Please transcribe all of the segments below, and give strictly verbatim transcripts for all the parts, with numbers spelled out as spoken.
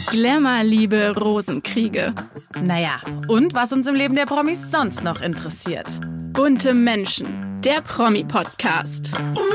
Glamour, Liebe, Rosenkriege. Naja, und was uns im Leben der Promis sonst noch interessiert. Bunte Menschen, der Promi-Podcast.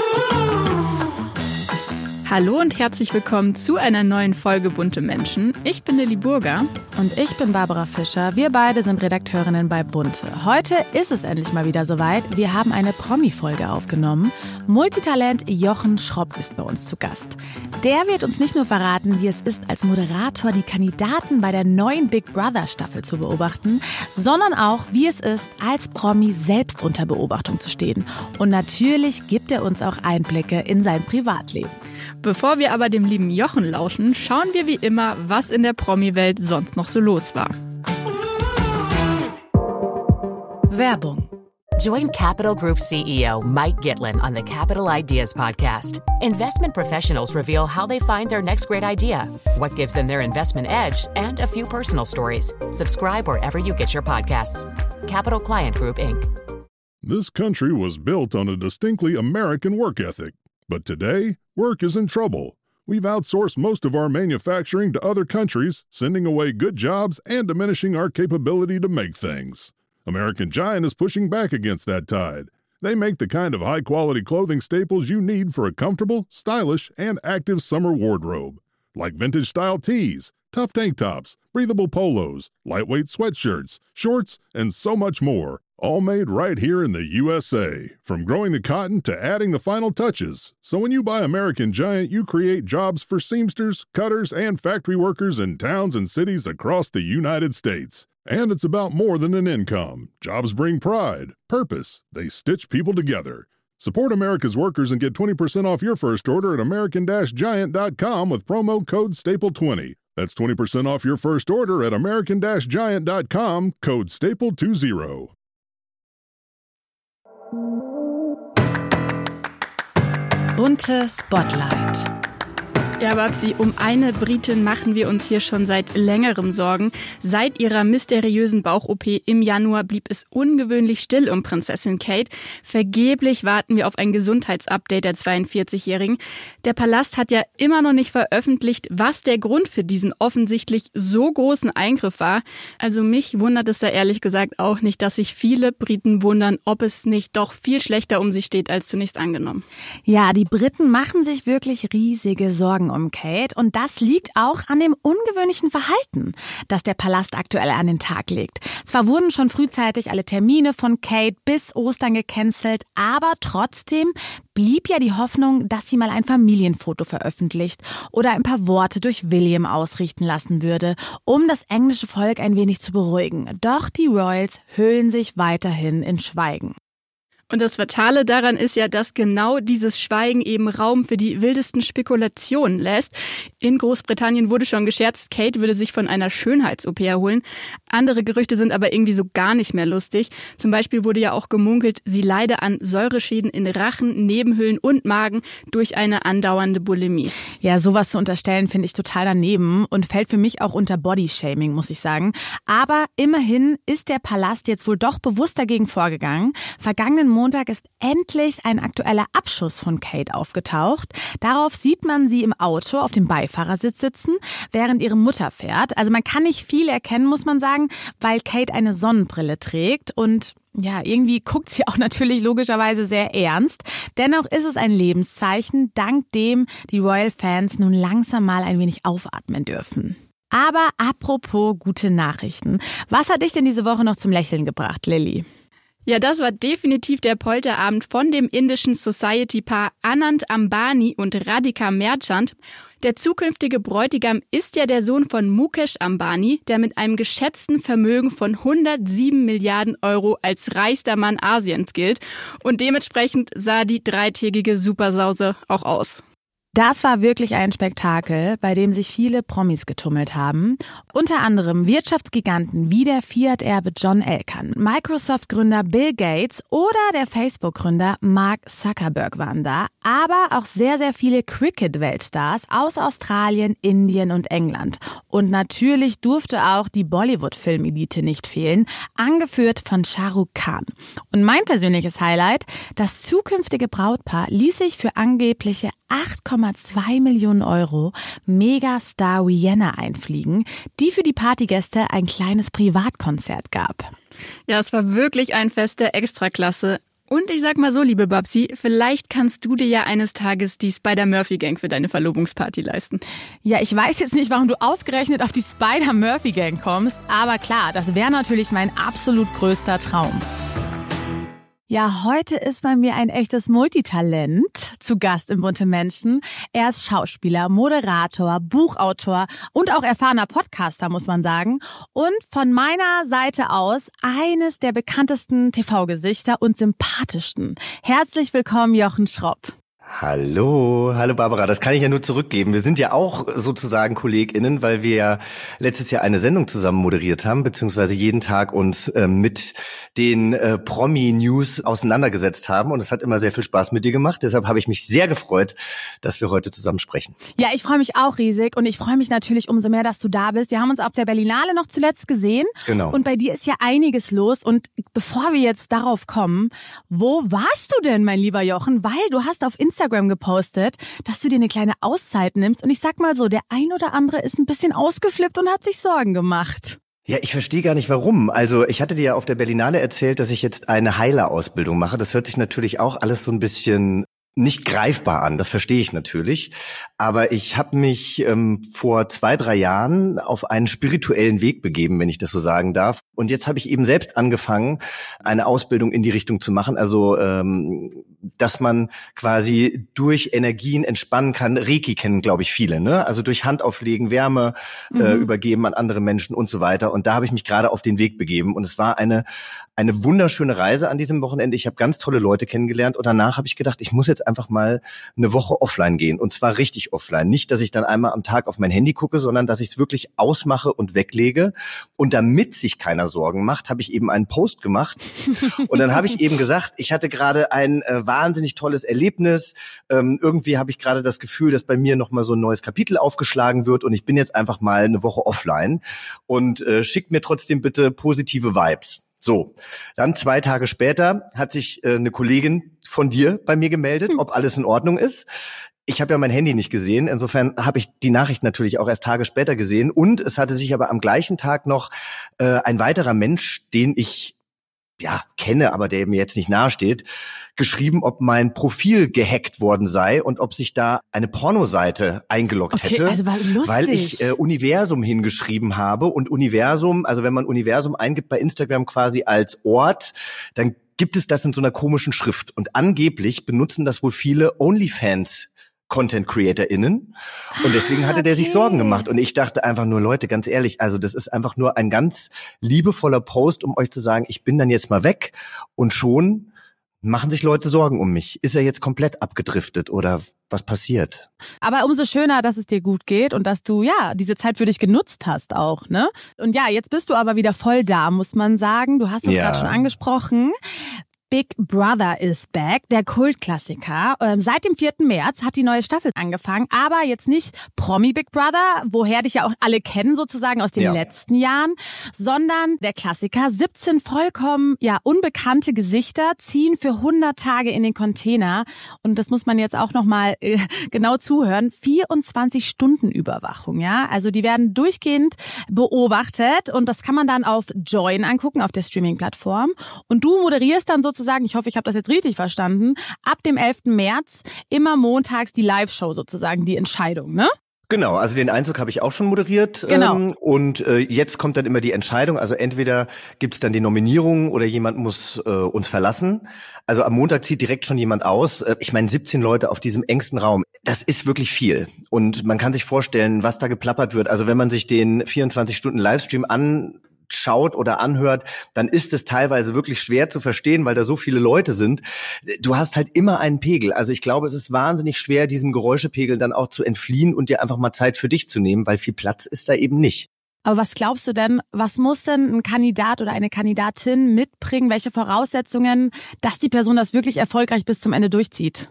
Hallo und herzlich willkommen zu einer neuen Folge Bunte Menschen. Ich bin Lilly Burger. Und ich bin Barbara Fischer. Wir beide sind Redakteurinnen bei Bunte. Heute ist es endlich mal wieder soweit. Wir haben eine Promi-Folge aufgenommen. Multitalent Jochen Schropp ist bei uns zu Gast. Der wird uns nicht nur verraten, wie es ist, als Moderator die Kandidaten bei der neuen Big Brother Staffel zu beobachten, sondern auch, wie es ist, als Promi selbst unter Beobachtung zu stehen. Und natürlich gibt er uns auch Einblicke in sein Privatleben. Bevor wir aber dem lieben Jochen lauschen, schauen wir wie immer, was in der Promi-Welt sonst noch so los war. Werbung. Join Capital Group C E O Mike Gitlin on the Capital Ideas podcast. Investment professionals reveal how they find their next great idea, what gives them their investment edge, and a few personal stories. Subscribe wherever you get your podcasts. Capital Client Group, Incorporated. This country was built on a distinctly American work ethic. But today, work is in trouble. We've outsourced most of our manufacturing to other countries, sending away good jobs and diminishing our capability to make things. American Giant is pushing back against that tide. They make the kind of high-quality clothing staples you need for a comfortable, stylish, and active summer wardrobe. Like vintage-style tees, tough tank tops, breathable polos, lightweight sweatshirts, shorts, and so much more. All made right here in the U S A, from growing the cotton to adding the final touches. So when you buy American Giant, you create jobs for seamsters, cutters, and factory workers in towns and cities across the United States. And it's about more than an income. Jobs bring pride, purpose. They stitch people together. Support America's workers and get twenty percent off your first order at American Giant dot com with promo code staple twenty. That's twenty percent off your first order at American Giant dot com, code staple twenty. Bunte Spotlight. Ja, Babsi, um eine Britin machen wir uns hier schon seit längerem Sorgen. Seit ihrer mysteriösen Bauch-O P im Januar blieb es ungewöhnlich still um Prinzessin Kate. Vergeblich warten wir auf ein Gesundheitsupdate der zweiundvierzigjährigen. Der Palast hat ja immer noch nicht veröffentlicht, was der Grund für diesen offensichtlich so großen Eingriff war. Also mich wundert es da ehrlich gesagt auch nicht, dass sich viele Briten wundern, ob es nicht doch viel schlechter um sie steht als zunächst angenommen. Ja, die Briten machen sich wirklich riesige Sorgen um Kate und das liegt auch an dem ungewöhnlichen Verhalten, das der Palast aktuell an den Tag legt. Zwar wurden schon frühzeitig alle Termine von Kate bis Ostern gecancelt, aber trotzdem blieb ja die Hoffnung, dass sie mal ein Familienfoto veröffentlicht oder ein paar Worte durch William ausrichten lassen würde, um das englische Volk ein wenig zu beruhigen. Doch die Royals hüllen sich weiterhin in Schweigen. Und das Fatale daran ist ja, dass genau dieses Schweigen eben Raum für die wildesten Spekulationen lässt. In Großbritannien wurde schon gescherzt, Kate würde sich von einer Schönheits-O P erholen. Andere Gerüchte sind aber irgendwie so gar nicht mehr lustig. Zum Beispiel wurde ja auch gemunkelt, sie leide an Säureschäden in Rachen, Nebenhöhlen und Magen durch eine andauernde Bulimie. Ja, sowas zu unterstellen finde ich total daneben und fällt für mich auch unter Bodyshaming, muss ich sagen. Aber immerhin ist der Palast jetzt wohl doch bewusst dagegen vorgegangen. Vergangenen Montag ist endlich ein aktueller Abschuss von Kate aufgetaucht. Darauf sieht man sie im Auto auf dem Beifahrersitz sitzen, während ihre Mutter fährt. Also man kann nicht viel erkennen, muss man sagen, weil Kate eine Sonnenbrille trägt und ja, irgendwie guckt sie auch natürlich logischerweise sehr ernst. Dennoch ist es ein Lebenszeichen, dank dem die Royal-Fans nun langsam mal ein wenig aufatmen dürfen. Aber apropos gute Nachrichten. Was hat dich denn diese Woche noch zum Lächeln gebracht, Lilly? Ja, das war definitiv der Polterabend von dem indischen Society-Paar Anand Ambani und Radhika Merchant. Der zukünftige Bräutigam ist ja der Sohn von Mukesh Ambani, der mit einem geschätzten Vermögen von hundertsieben Milliarden Euro als reichster Mann Asiens gilt. Und dementsprechend sah die dreitägige Supersause auch aus. Das war wirklich ein Spektakel, bei dem sich viele Promis getummelt haben. Unter anderem Wirtschaftsgiganten wie der Fiat-Erbe John Elkann, Microsoft-Gründer Bill Gates oder der Facebook-Gründer Mark Zuckerberg waren da. aber auch sehr, sehr viele Cricket-Weltstars aus Australien, Indien und England. Und natürlich durfte auch die Bollywood-Filmelite nicht fehlen, angeführt von Shah Rukh Khan. Und mein persönliches Highlight, das zukünftige Brautpaar ließ sich für angebliche acht Komma zwei Millionen Euro Megastar Rihanna einfliegen, die für die Partygäste ein kleines Privatkonzert gab. Ja, es war wirklich ein Fest der Extraklasse. Und ich sag mal so, liebe Babsi, vielleicht kannst du dir ja eines Tages die Spider-Murphy-Gang für deine Verlobungsparty leisten. Ja, ich weiß jetzt nicht, warum du ausgerechnet auf die Spider-Murphy-Gang kommst, aber klar, das wäre natürlich mein absolut größter Traum. Ja, heute ist bei mir ein echtes Multitalent zu Gast im Bunte Menschen. Er ist Schauspieler, Moderator, Buchautor und auch erfahrener Podcaster, muss man sagen. Und von meiner Seite aus eines der bekanntesten T V-Gesichter und sympathischsten. Herzlich willkommen, Jochen Schropp. Hallo, hallo Barbara, das kann ich ja nur zurückgeben. Wir sind ja auch sozusagen KollegInnen, weil wir ja letztes Jahr eine Sendung zusammen moderiert haben, beziehungsweise jeden Tag uns äh, mit den äh, Promi-News auseinandergesetzt haben und es hat immer sehr viel Spaß mit dir gemacht. Deshalb habe ich mich sehr gefreut, dass wir heute zusammen sprechen. Ja, ich freue mich auch riesig und ich freue mich natürlich umso mehr, dass du da bist. Wir haben uns auf der Berlinale noch zuletzt gesehen. Genau. Und bei dir ist ja einiges los und bevor wir jetzt darauf kommen, wo warst du denn, mein lieber Jochen? Weil du hast auf Instagram Instagram gepostet, dass du dir eine kleine Auszeit nimmst. Und ich sag mal so, der ein oder andere ist ein bisschen ausgeflippt und hat sich Sorgen gemacht. Ja, ich verstehe gar nicht warum. Also ich hatte dir ja auf der Berlinale erzählt, dass ich jetzt eine Heilerausbildung mache. Das hört sich natürlich auch alles so ein bisschen nicht greifbar an, das verstehe ich natürlich. Aber ich habe mich ähm, vor zwei, drei Jahren auf einen spirituellen Weg begeben, wenn ich das so sagen darf. Und jetzt habe ich eben selbst angefangen, eine Ausbildung in die Richtung zu machen. Also, ähm, dass man quasi durch Energien entspannen kann. Reiki kennen, glaube ich, viele, ne? Also durch Handauflegen, Wärme mhm. äh, übergeben an andere Menschen und so weiter. Und da habe ich mich gerade auf den Weg begeben. Und es war eine eine wunderschöne Reise an diesem Wochenende. Ich habe ganz tolle Leute kennengelernt. Und danach habe ich gedacht, ich muss jetzt einfach mal eine Woche offline gehen. Und zwar richtig offline. Nicht, dass ich dann einmal am Tag auf mein Handy gucke, sondern dass ich es wirklich ausmache und weglege. Und damit sich keiner Sorgen macht, habe ich eben einen Post gemacht. Und dann habe ich eben gesagt, ich hatte gerade ein äh, wahnsinnig tolles Erlebnis. Ähm, irgendwie habe ich gerade das Gefühl, dass bei mir nochmal so ein neues Kapitel aufgeschlagen wird. Und ich bin jetzt einfach mal eine Woche offline. Und äh, schickt mir trotzdem bitte positive Vibes. So, dann zwei Tage später hat sich äh, eine Kollegin von dir bei mir gemeldet, ob alles in Ordnung ist. Ich habe ja mein Handy nicht gesehen, insofern habe ich die Nachricht natürlich auch erst Tage später gesehen. Und es hatte sich aber am gleichen Tag noch äh, ein weiterer Mensch, den ich ja kenne, aber der mir jetzt nicht nahesteht, geschrieben, ob mein Profil gehackt worden sei und ob sich da eine Pornoseite eingeloggt okay, hätte, also war lustig. weil ich äh, Universum hingeschrieben habe. Und Universum, also wenn man Universum eingibt bei Instagram quasi als Ort, dann gibt es das in so einer komischen Schrift. Und angeblich benutzen das wohl viele OnlyFans Content-CreatorInnen. Und deswegen hatte der okay. sich Sorgen gemacht. Und ich dachte einfach nur, Leute, ganz ehrlich, also das ist einfach nur ein ganz liebevoller Post, um euch zu sagen, ich bin dann jetzt mal weg. Und schon machen sich Leute Sorgen um mich. Ist er jetzt komplett abgedriftet oder was passiert? Aber umso schöner, dass es dir gut geht und dass du, ja, diese Zeit für dich genutzt hast auch, ne? Und ja, jetzt bist du aber wieder voll da, muss man sagen. Du hast es ja. gerade schon angesprochen. Big Brother is back, der Kultklassiker. Ähm, seit dem vierten März hat die neue Staffel angefangen, aber jetzt nicht Promi Big Brother, woher dich ja auch alle kennen sozusagen aus den ja. letzten Jahren, sondern der Klassiker. siebzehn vollkommen ja unbekannte Gesichter ziehen für hundert Tage in den Container und das muss man jetzt auch nochmal äh, genau zuhören. vierundzwanzig Stunden Überwachung, ja. Also die werden durchgehend beobachtet und das kann man dann auf Join angucken, auf der Streaming-Plattform und du moderierst dann sozusagen sagen, ich hoffe, ich habe das jetzt richtig verstanden, ab dem elften März immer montags die Live-Show sozusagen, die Entscheidung, ne? Genau, also den Einzug habe ich auch schon moderiert. Genau. Ähm, und äh, jetzt kommt dann immer die Entscheidung, also entweder gibt's dann die Nominierung oder jemand muss äh, uns verlassen. Also am Montag zieht direkt schon jemand aus. Äh, ich meine, siebzehn Leute auf diesem engsten Raum, das ist wirklich viel. Und man kann sich vorstellen, was da geplappert wird. Also wenn man sich den vierundzwanzig Stunden Livestream an schaut oder anhört, dann ist es teilweise wirklich schwer zu verstehen, weil da so viele Leute sind. Du hast halt immer einen Pegel. Also ich glaube, es ist wahnsinnig schwer, diesem Geräuschepegel dann auch zu entfliehen und dir einfach mal Zeit für dich zu nehmen, weil viel Platz ist da eben nicht. Aber was glaubst du denn, was muss denn ein Kandidat oder eine Kandidatin mitbringen, welche Voraussetzungen, dass die Person das wirklich erfolgreich bis zum Ende durchzieht?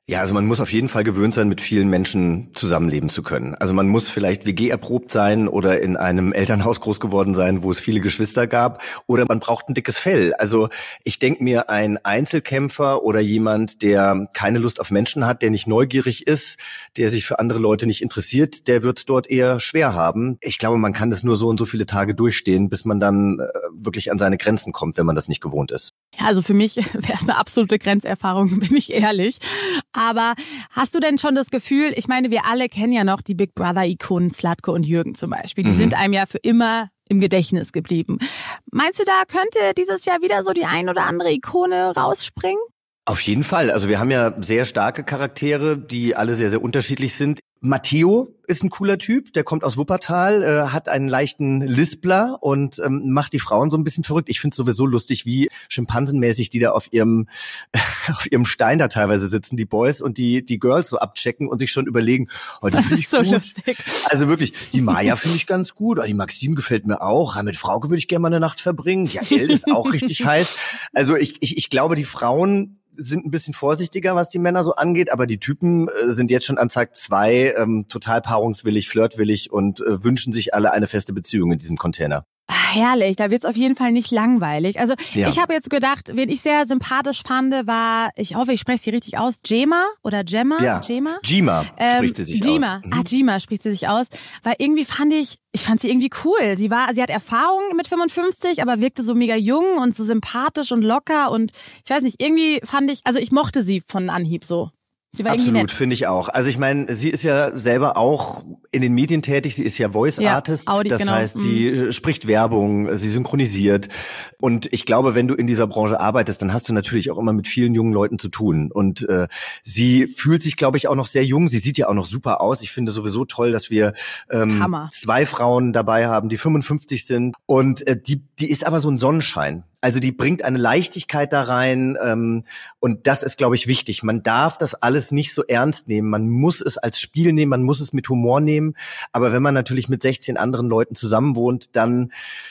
Ja, also man muss auf jeden Fall gewöhnt sein, mit vielen Menschen zusammenleben zu können. Also man muss vielleicht W G-erprobt sein oder in einem Elternhaus groß geworden sein, wo es viele Geschwister gab, oder man braucht ein dickes Fell. Also ich denke mir, ein Einzelkämpfer oder jemand, der keine Lust auf Menschen hat, der nicht neugierig ist, der sich für andere Leute nicht interessiert, der wird es dort eher schwer haben. Ich glaube, man kann das nur so und so viele Tage durchstehen, bis man dann äh, wirklich an seine Grenzen kommt, wenn man das nicht gewohnt ist. Ja, also für mich wäre es eine absolute Grenzerfahrung, bin ich ehrlich. Aber hast du denn schon das Gefühl, ich meine, wir alle kennen ja noch die Big Brother-Ikonen Zlatko und Jürgen zum Beispiel. Die mhm. sind einem ja für immer im Gedächtnis geblieben. Meinst du, da könnte dieses Jahr wieder so die ein oder andere Ikone rausspringen? Auf jeden Fall. Also wir haben ja sehr starke Charaktere, die alle sehr, sehr unterschiedlich sind. Matteo ist ein cooler Typ, der kommt aus Wuppertal, äh, hat einen leichten Lispler und ähm, macht die Frauen so ein bisschen verrückt. Ich finde es sowieso lustig, wie schimpansenmäßig die da auf ihrem auf ihrem Stein da teilweise sitzen, die Boys, und die die Girls so abchecken und sich schon überlegen, oh, die das ist so gut. lustig. Also wirklich, die Maya finde ich ganz gut, oh, die Maxim gefällt mir auch, ja, mit Frauke würde ich gerne mal eine Nacht verbringen, ja, El ist auch richtig heiß. Also ich, ich ich glaube, die Frauen sind ein bisschen vorsichtiger, was die Männer so angeht, aber die Typen äh, sind jetzt schon an Tag zwei ähm, total paarungswillig, flirtwillig und äh, wünschen sich alle eine feste Beziehung in diesem Container. Herrlich, da wird's auf jeden Fall nicht langweilig. Also ja. ich habe jetzt gedacht, wen ich sehr sympathisch fand, war, ich hoffe, ich spreche sie richtig aus, Gemma oder Gemma? Ja, Gemma? Gemma ähm, spricht sie sich Gemma. aus. Mhm. Ah, Gemma spricht sie sich aus, weil irgendwie fand ich, ich fand sie irgendwie cool. Sie war, sie hat Erfahrung mit fünfundfünfzig, aber wirkte so mega jung und so sympathisch und locker und ich weiß nicht, irgendwie fand ich, also ich mochte sie von Anhieb so. Sie war Absolut, finde ich auch. Also ich meine, sie ist ja selber auch in den Medien tätig, sie ist ja Voice ja, Artist, Audi, das genau. heißt, sie mhm. spricht Werbung, sie synchronisiert, und ich glaube, wenn du in dieser Branche arbeitest, dann hast du natürlich auch immer mit vielen jungen Leuten zu tun, und äh, sie fühlt sich, glaube ich, auch noch sehr jung, sie sieht ja auch noch super aus. Ich finde sowieso toll, dass wir ähm, zwei Frauen dabei haben, die fünfundfünfzig sind, und äh, die die ist aber so ein Sonnenschein. Also die bringt eine Leichtigkeit da rein, ähm, und das ist, glaube ich, wichtig. Man darf das alles nicht so ernst nehmen. Man muss es als Spiel nehmen, man muss es mit Humor nehmen. Aber wenn man natürlich mit sechzehn anderen Leuten zusammenwohnt, dann,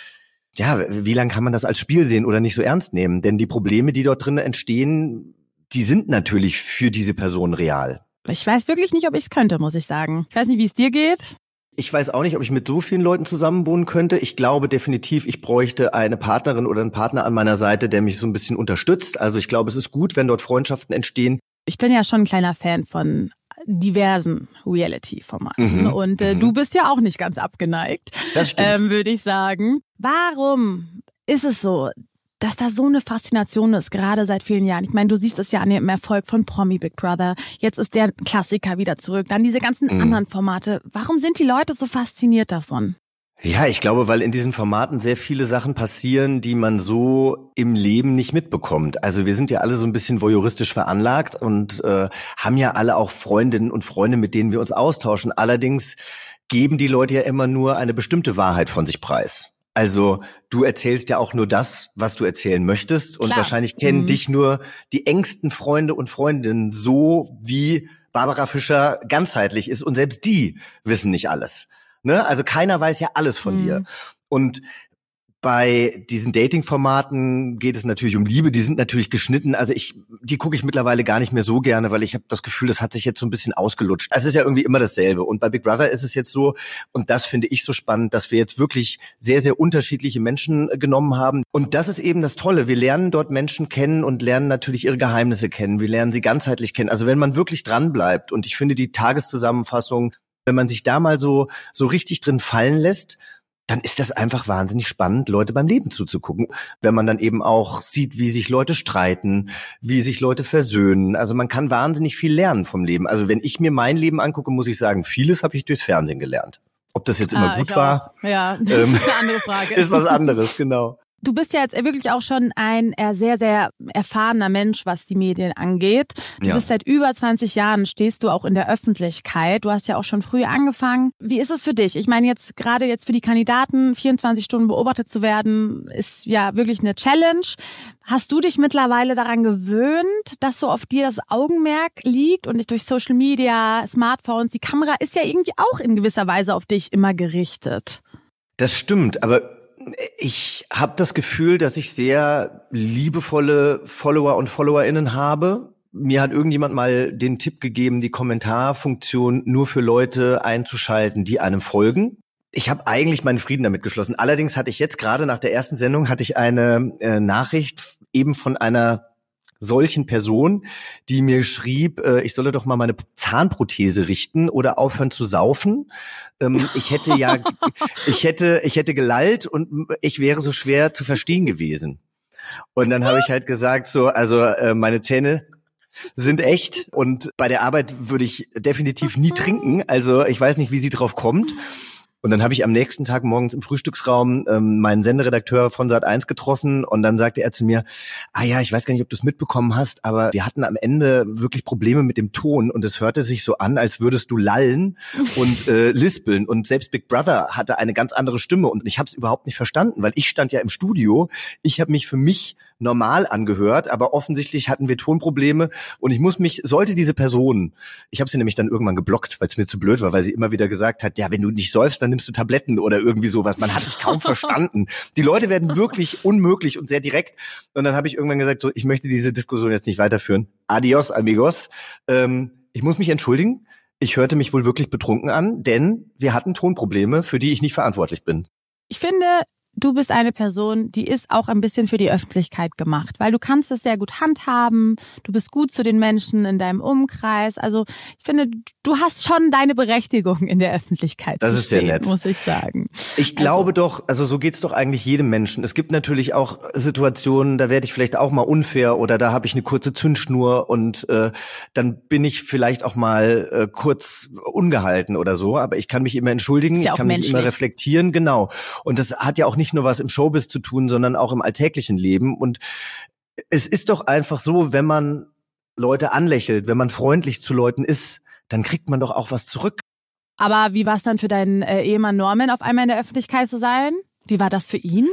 ja, wie lange kann man das als Spiel sehen oder nicht so ernst nehmen? Denn die Probleme, die dort drin entstehen, die sind natürlich für diese Person real. Ich weiß wirklich nicht, ob ich es könnte, muss ich sagen. Ich weiß nicht, wie es dir geht. Ich weiß auch nicht, ob ich mit so vielen Leuten zusammenwohnen könnte. Ich glaube definitiv, ich bräuchte eine Partnerin oder einen Partner an meiner Seite, der mich so ein bisschen unterstützt. Also ich glaube, es ist gut, wenn dort Freundschaften entstehen. Ich bin ja schon ein kleiner Fan von diversen Reality-Formaten. Mhm. Und äh, mhm. du bist ja auch nicht ganz abgeneigt, das stimmt. Ähm, würde ich sagen. Warum ist es so, dass da so eine Faszination ist, gerade seit vielen Jahren? Ich meine, du siehst es ja an dem Erfolg von Promi Big Brother. Jetzt ist der Klassiker wieder zurück. Dann diese ganzen mhm. anderen Formate. Warum sind die Leute so fasziniert davon? Ja, ich glaube, weil in diesen Formaten sehr viele Sachen passieren, die man so im Leben nicht mitbekommt. Also wir sind ja alle so ein bisschen voyeuristisch veranlagt und äh, haben ja alle auch Freundinnen und Freunde, mit denen wir uns austauschen. Allerdings geben die Leute ja immer nur eine bestimmte Wahrheit von sich preis. Also du erzählst ja auch nur das, was du erzählen möchtest. Und Klar. wahrscheinlich kennen mhm. dich nur die engsten Freunde und Freundinnen so, wie Barbara Fischer ganzheitlich ist. Und selbst die wissen nicht alles. Ne? Also keiner weiß ja alles von mhm. dir. Und bei diesen Dating-Formaten geht es natürlich um Liebe, die sind natürlich geschnitten. Also ich, die gucke ich mittlerweile gar nicht mehr so gerne, weil ich habe das Gefühl, das hat sich jetzt so ein bisschen ausgelutscht. Es ist ja irgendwie immer dasselbe. Und bei Big Brother ist es jetzt so, und das finde ich so spannend, dass wir jetzt wirklich sehr, sehr unterschiedliche Menschen genommen haben. Und das ist eben das Tolle. Wir lernen dort Menschen kennen und lernen natürlich ihre Geheimnisse kennen. Wir lernen sie ganzheitlich kennen. Also wenn man wirklich dran bleibt, und ich finde die Tageszusammenfassung, wenn man sich da mal so so richtig drin fallen lässt, dann ist das einfach wahnsinnig spannend, Leute beim Leben zuzugucken. Wenn man dann eben auch sieht, wie sich Leute streiten, wie sich Leute versöhnen. Also man kann wahnsinnig viel lernen vom Leben. Also wenn ich mir mein Leben angucke, muss ich sagen, vieles habe ich durchs Fernsehen gelernt. Ob das jetzt immer ah, gut war, ja, das ähm, ist eine andere Frage. Ist was anderes, genau. Du bist ja jetzt wirklich auch schon ein sehr, sehr erfahrener Mensch, was die Medien angeht. Du ja. bist seit über zwanzig Jahren, stehst du auch in der Öffentlichkeit. Du hast ja auch schon früh angefangen. Wie ist es für dich? Ich meine, jetzt gerade jetzt für die Kandidaten, vierundzwanzig Stunden beobachtet zu werden, ist ja wirklich eine Challenge. Hast du dich mittlerweile daran gewöhnt, dass so auf dir das Augenmerk liegt und dich durch Social Media, Smartphones, die Kamera ist ja irgendwie auch in gewisser Weise auf dich immer gerichtet? Das stimmt, aber ich habe das Gefühl, dass ich sehr liebevolle Follower und FollowerInnen habe, mir hat irgendjemand mal den Tipp gegeben, die Kommentarfunktion nur für Leute einzuschalten, die einem folgen. Ich habe eigentlich meinen Frieden damit geschlossen. Allerdings hatte ich jetzt gerade nach der ersten Sendung hatte ich eine äh, Nachricht eben von einer solchen Person, die mir schrieb, äh, ich solle doch mal meine Zahnprothese richten oder aufhören zu saufen. Ähm, ich hätte ja, ich hätte, ich hätte gelallt und ich wäre so schwer zu verstehen gewesen. Und dann habe ich halt gesagt, so, also äh, meine Zähne sind echt und bei der Arbeit würde ich definitiv nie trinken. Also ich weiß nicht, wie sie drauf kommt. Und dann habe ich am nächsten Tag morgens im Frühstücksraum ähm, meinen Senderedakteur von Sat eins getroffen und dann sagte er zu mir, ah ja, ich weiß gar nicht, ob du es mitbekommen hast, aber wir hatten am Ende wirklich Probleme mit dem Ton und es hörte sich so an, als würdest du lallen und äh, lispeln und selbst Big Brother hatte eine ganz andere Stimme und ich habe es überhaupt nicht verstanden, weil ich stand ja im Studio, ich habe mich für mich normal angehört, aber offensichtlich hatten wir Tonprobleme und ich muss mich, sollte diese Person, ich habe sie nämlich dann irgendwann geblockt, weil es mir zu blöd war, weil sie immer wieder gesagt hat, ja, wenn du nicht säufst, dann nimmst du Tabletten oder irgendwie sowas. Man hat mich kaum verstanden. Die Leute werden wirklich unmöglich und sehr direkt und dann habe ich irgendwann gesagt, so, ich möchte diese Diskussion jetzt nicht weiterführen. Adios, amigos. Ähm, ich muss mich entschuldigen, ich hörte mich wohl wirklich betrunken an, denn wir hatten Tonprobleme, für die ich nicht verantwortlich bin. Ich finde, du bist eine Person, die ist auch ein bisschen für die Öffentlichkeit gemacht, weil du kannst es sehr gut handhaben, du bist gut zu den Menschen in deinem Umkreis. Also ich finde, du hast schon deine Berechtigung in der Öffentlichkeit das zu ist stehen, sehr nett. muss ich sagen. Ich glaube also, doch, also so geht's doch eigentlich jedem Menschen. Es gibt natürlich auch Situationen, da werde ich vielleicht auch mal unfair oder da habe ich eine kurze Zündschnur und äh, dann bin ich vielleicht auch mal äh, kurz ungehalten oder so, aber ich kann mich immer entschuldigen, ja ich kann menschlich. mich immer reflektieren, genau. Und das hat ja auch nicht nur was im Showbiz zu tun, sondern auch im alltäglichen Leben. Und es ist doch einfach so, wenn man Leute anlächelt, wenn man freundlich zu Leuten ist, dann kriegt man doch auch was zurück. Aber wie war es dann für deinen äh, Ehemann Norman, auf einmal in der Öffentlichkeit zu sein? Wie war das für ihn?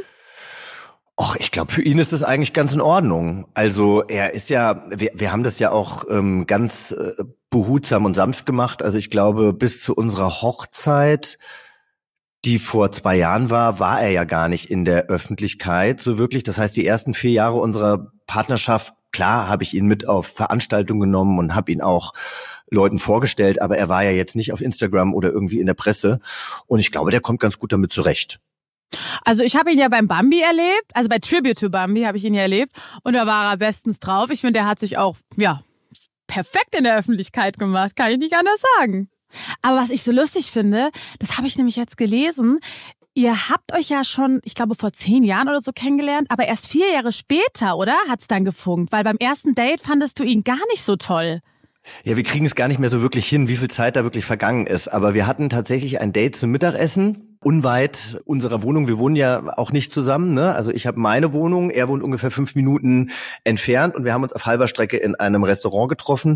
Och, ich glaube, für ihn ist das eigentlich ganz in Ordnung. Also er ist ja, wir, wir haben das ja auch ähm, ganz äh, behutsam und sanft gemacht. Also ich glaube, bis zu unserer Hochzeit, die vor zwei Jahren war, war er ja gar nicht in der Öffentlichkeit so wirklich. Das heißt, die ersten vier Jahre unserer Partnerschaft, klar, habe ich ihn mit auf Veranstaltungen genommen und habe ihn auch Leuten vorgestellt, aber er war ja jetzt nicht auf Instagram oder irgendwie in der Presse. Und ich glaube, der kommt ganz gut damit zurecht. Also ich habe ihn ja beim Bambi erlebt, also bei Tribute to Bambi habe ich ihn ja erlebt und da war er bestens drauf. Ich finde, er hat sich auch, ja, perfekt in der Öffentlichkeit gemacht, kann ich nicht anders sagen. Aber was ich so lustig finde, das habe ich nämlich jetzt gelesen, ihr habt euch ja schon, ich glaube vor zehn Jahren oder so kennengelernt, aber erst vier Jahre später, oder? Hat's dann gefunkt, weil beim ersten Date fandest du ihn gar nicht so toll. Ja, wir kriegen es gar nicht mehr so wirklich hin, wie viel Zeit da wirklich vergangen ist. Aber wir hatten tatsächlich ein Date zum Mittagessen, unweit unserer Wohnung. Wir wohnen ja auch nicht zusammen, ne? Also ich habe meine Wohnung, er wohnt ungefähr fünf Minuten entfernt und wir haben uns auf halber Strecke in einem Restaurant getroffen.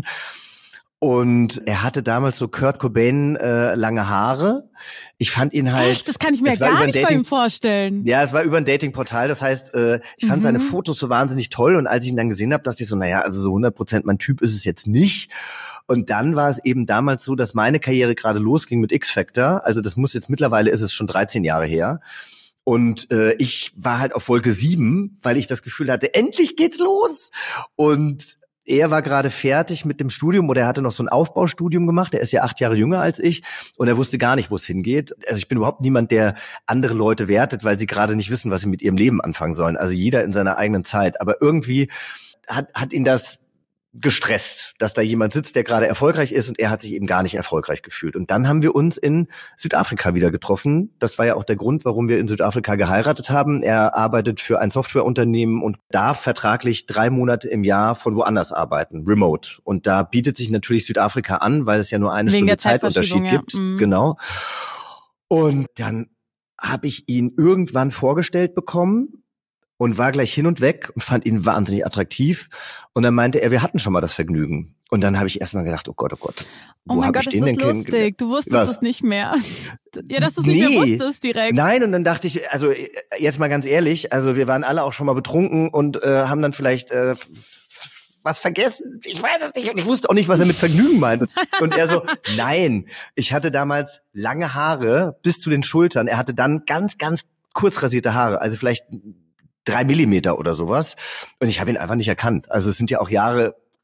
Und er hatte damals so Kurt Cobain äh, lange Haare. Ich fand ihn halt... Echt? Das kann ich mir gar nicht Dating, bei ihm vorstellen. Ja, es war über ein Datingportal. Das heißt, äh, ich fand mhm. seine Fotos so wahnsinnig toll. Und als ich ihn dann gesehen habe, dachte ich so, naja, also so hundert Prozent mein Typ ist es jetzt nicht. Und dann war es eben damals so, dass meine Karriere gerade losging mit X-Factor. Also das muss jetzt, mittlerweile ist es schon dreizehn Jahre her. Und äh, ich war halt auf Wolke sieben, weil ich das Gefühl hatte, endlich geht's los. Und er war gerade fertig mit dem Studium oder er hatte noch so ein Aufbaustudium gemacht. Er ist ja acht Jahre jünger als ich und er wusste gar nicht, wo es hingeht. Also ich bin überhaupt niemand, der andere Leute wertet, weil sie gerade nicht wissen, was sie mit ihrem Leben anfangen sollen. Also jeder in seiner eigenen Zeit. Aber irgendwie hat, hat ihn das gestresst, dass da jemand sitzt, der gerade erfolgreich ist und er hat sich eben gar nicht erfolgreich gefühlt. Und dann haben wir uns in Südafrika wieder getroffen. Das war ja auch der Grund, warum wir in Südafrika geheiratet haben. Er arbeitet für ein Softwareunternehmen und darf vertraglich drei Monate im Jahr von woanders arbeiten, remote. Und da bietet sich natürlich Südafrika an, weil es ja nur eine Wegen Stunde Zeitunterschied ja. gibt. Mhm. Genau. Und dann habe ich ihn irgendwann vorgestellt bekommen und war gleich hin und weg und fand ihn wahnsinnig attraktiv. Und dann meinte er, wir hatten schon mal das Vergnügen. Und dann habe ich erstmal gedacht, oh Gott, oh Gott. Wo oh mein Gott, ist das lustig. Du wusstest es nicht mehr. Ja, dass du es nee. nicht mehr wusstest direkt. Nein, und dann dachte ich, also jetzt mal ganz ehrlich, also wir waren alle auch schon mal betrunken und äh, haben dann vielleicht äh, was vergessen. Ich weiß es nicht und ich wusste auch nicht, was er mit Vergnügen meinte. Und er so, nein, ich hatte damals lange Haare bis zu den Schultern. Er hatte dann ganz, ganz kurz rasierte Haare, also vielleicht drei Millimeter oder sowas. Und ich habe ihn einfach nicht erkannt. Also es sind ja auch Jahre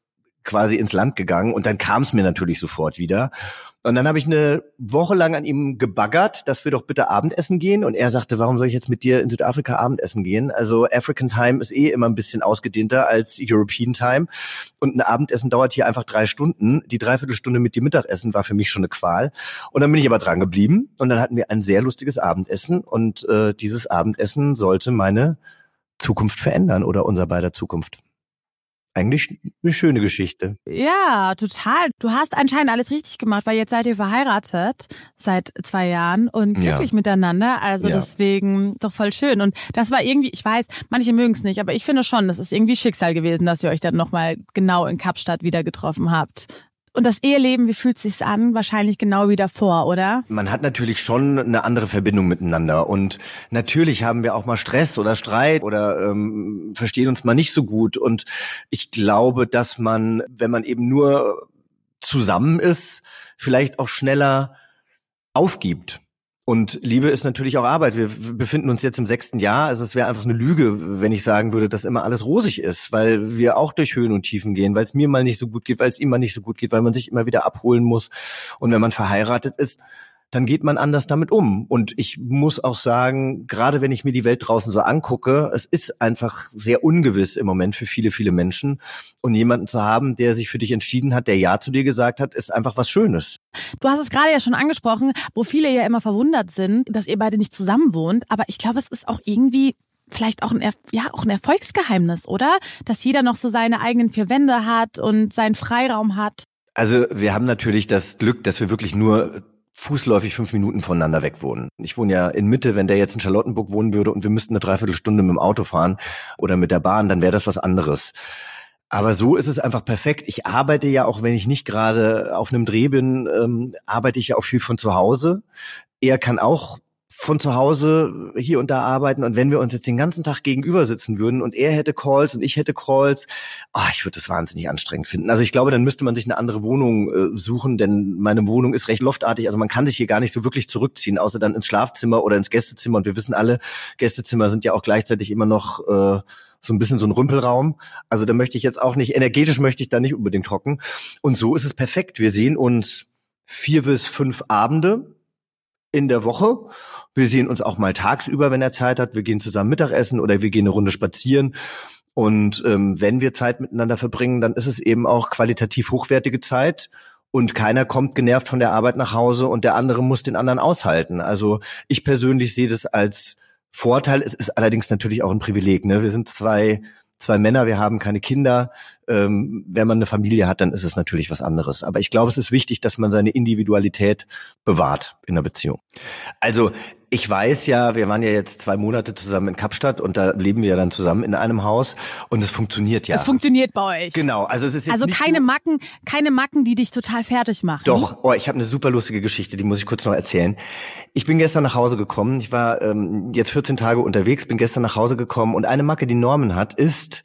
quasi ins Land gegangen und dann kam es mir natürlich sofort wieder. Und dann habe ich eine Woche lang an ihm gebaggert, dass wir doch bitte Abendessen gehen. Und er sagte, warum soll ich jetzt mit dir in Südafrika Abendessen gehen? Also African Time ist eh immer ein bisschen ausgedehnter als European Time. Und ein Abendessen dauert hier einfach drei Stunden. Die Dreiviertelstunde mit dem Mittagessen war für mich schon eine Qual. Und dann bin ich aber dran geblieben. Und dann hatten wir ein sehr lustiges Abendessen. Und äh, dieses Abendessen sollte meine Zukunft verändern oder unser beider Zukunft. Eigentlich eine schöne Geschichte. Ja, total. Du hast anscheinend alles richtig gemacht, weil jetzt seid ihr verheiratet seit zwei Jahren und glücklich ja. miteinander. Also ja. deswegen doch voll schön. Und das war irgendwie, ich weiß, manche mögen es nicht, aber ich finde schon, das ist irgendwie Schicksal gewesen, dass ihr euch dann nochmal genau in Kapstadt wieder getroffen habt. Und das Eheleben, wie fühlt es sich an? Wahrscheinlich genau wie davor, oder? Man hat natürlich schon eine andere Verbindung miteinander. Und natürlich haben wir auch mal Stress oder Streit oder ähm, verstehen uns mal nicht so gut. Und ich glaube, dass man, wenn man eben nur zusammen ist, vielleicht auch schneller aufgibt. Und Liebe ist natürlich auch Arbeit. Wir befinden uns jetzt im sechsten Jahr. Also es wäre einfach eine Lüge, wenn ich sagen würde, dass immer alles rosig ist, weil wir auch durch Höhen und Tiefen gehen, weil es mir mal nicht so gut geht, weil es ihm mal nicht so gut geht, weil man sich immer wieder abholen muss. Und wenn man verheiratet ist, dann geht man anders damit um. Und ich muss auch sagen, gerade wenn ich mir die Welt draußen so angucke, es ist einfach sehr ungewiss im Moment für viele, viele Menschen. Und jemanden zu haben, der sich für dich entschieden hat, der Ja zu dir gesagt hat, ist einfach was Schönes. Du hast es gerade ja schon angesprochen, wo viele ja immer verwundert sind, dass ihr beide nicht zusammen wohnt. Aber ich glaube, es ist auch irgendwie vielleicht auch ein, ja, auch ein Erfolgsgeheimnis, oder? Dass jeder noch so seine eigenen vier Wände hat und seinen Freiraum hat. Also wir haben natürlich das Glück, dass wir wirklich nur fußläufig fünf Minuten voneinander weg wohnen. Ich wohne ja in Mitte, wenn der jetzt in Charlottenburg wohnen würde und wir müssten eine Dreiviertelstunde mit dem Auto fahren oder mit der Bahn, dann wäre das was anderes. Aber so ist es einfach perfekt. Ich arbeite ja, auch wenn ich nicht gerade auf einem Dreh bin, ähm, arbeite ich ja auch viel von zu Hause. Er kann auch von zu Hause hier und da arbeiten. Und wenn wir uns jetzt den ganzen Tag gegenüber sitzen würden und er hätte Calls und ich hätte Calls, oh, ich würde das wahnsinnig anstrengend finden. Also ich glaube, dann müsste man sich eine andere Wohnung äh, suchen, denn meine Wohnung ist recht loftartig. Also man kann sich hier gar nicht so wirklich zurückziehen, außer dann ins Schlafzimmer oder ins Gästezimmer. Und wir wissen alle, Gästezimmer sind ja auch gleichzeitig immer noch äh, so ein bisschen so ein Rümpelraum. Also da möchte ich jetzt auch nicht, energetisch möchte ich da nicht unbedingt hocken. Und so ist es perfekt. Wir sehen uns vier bis fünf Abende in der Woche. Wir sehen uns auch mal tagsüber, wenn er Zeit hat. Wir gehen zusammen Mittagessen oder wir gehen eine Runde spazieren. Und ähm, wenn wir Zeit miteinander verbringen, dann ist es eben auch qualitativ hochwertige Zeit. Und keiner kommt genervt von der Arbeit nach Hause und der andere muss den anderen aushalten. Also ich persönlich sehe das als Vorteil. Es ist allerdings natürlich auch ein Privileg, ne? Wir sind zwei zwei Männer, wir haben keine Kinder. Ähm, wenn man eine Familie hat, dann ist es natürlich was anderes. Aber ich glaube, es ist wichtig, dass man seine Individualität bewahrt in einer Beziehung. Also ich weiß ja, wir waren ja jetzt zwei Monate zusammen in Kapstadt und da leben wir ja dann zusammen in einem Haus und es funktioniert ja. Es funktioniert bei euch. Genau, also es ist jetzt also nicht keine so Macken, keine Macken, die dich total fertig machen. Doch, oh, ich habe eine super lustige Geschichte, die muss ich kurz noch erzählen. Ich bin gestern nach Hause gekommen, ich war ähm, jetzt vierzehn Tage unterwegs, bin gestern nach Hause gekommen und eine Macke, die Norman hat, ist,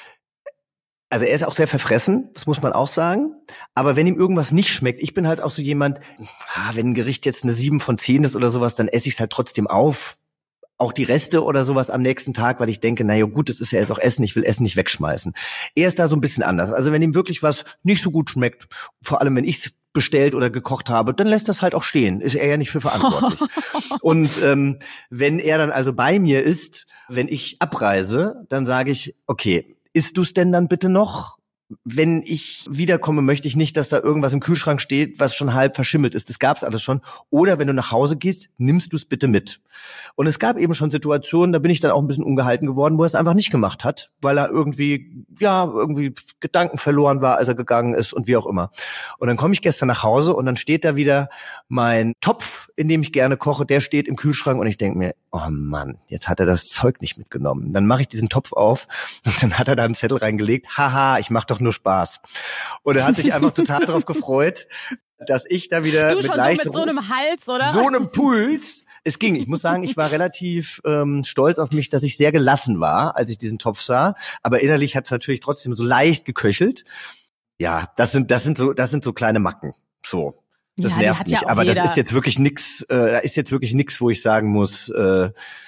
also er ist auch sehr verfressen, das muss man auch sagen. Aber wenn ihm irgendwas nicht schmeckt, ich bin halt auch so jemand, ah, wenn ein Gericht jetzt eine sieben von zehn ist oder sowas, dann esse ich es halt trotzdem auf. Auch die Reste oder sowas am nächsten Tag, weil ich denke, naja gut, das ist ja jetzt auch Essen, ich will Essen nicht wegschmeißen. Er ist da so ein bisschen anders. Also wenn ihm wirklich was nicht so gut schmeckt, vor allem wenn ich es bestellt oder gekocht habe, dann lässt das halt auch stehen. Ist er ja nicht für verantwortlich. Und ähm, wenn er dann also bei mir ist, wenn ich abreise, dann sage ich, okay, isst du's denn dann bitte noch? Wenn ich wiederkomme, möchte ich nicht, dass da irgendwas im Kühlschrank steht, was schon halb verschimmelt ist. Das gab's alles schon. Oder wenn du nach Hause gehst, nimmst du's bitte mit. Und es gab eben schon Situationen, da bin ich dann auch ein bisschen ungehalten geworden, wo er es einfach nicht gemacht hat, weil er irgendwie, ja, irgendwie Gedanken verloren war, als er gegangen ist und wie auch immer. Und dann komme ich gestern nach Hause und dann steht da wieder mein Topf, in dem ich gerne koche, der steht im Kühlschrank und ich denke mir, oh Mann, jetzt hat er das Zeug nicht mitgenommen. Dann mache ich diesen Topf auf und dann hat er da einen Zettel reingelegt, haha, ich mach doch nur Spaß. Und er hat sich einfach total drauf gefreut, dass ich da wieder du mit schon leicht so mit so einem Hals, oder? So einem Puls. Es ging. Ich muss sagen, ich war relativ ähm, stolz auf mich, dass ich sehr gelassen war, als ich diesen Topf sah. Aber innerlich hat es natürlich trotzdem so leicht geköchelt. Ja, das sind das sind so das sind so kleine Macken. So, das ja, nervt mich. Ja, aber jeder. das ist jetzt wirklich nix. Äh, da ist jetzt wirklich nix, wo ich sagen muss. Äh,